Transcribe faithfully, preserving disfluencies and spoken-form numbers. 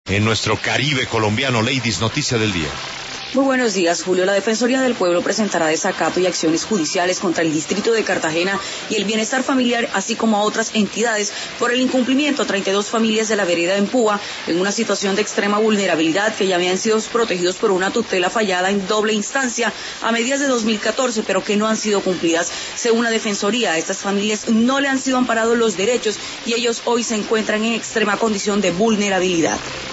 En nuestro Caribe colombiano, Ladies, noticia del día. Muy buenos días, Julio. La Defensoría del Pueblo presentará desacato y acciones judiciales contra el Distrito de Cartagena y el Bienestar Familiar, así como a otras entidades, por el incumplimiento a treinta y dos familias de la vereda en Púa, en una situación de extrema vulnerabilidad que ya habían sido protegidos por una tutela fallada en doble instancia a mediados de dos mil catorce, pero que no han sido cumplidas. Según la Defensoría, a estas familias no le han sido amparados los derechos y ellos hoy se encuentran en extrema condición de vulnerabilidad.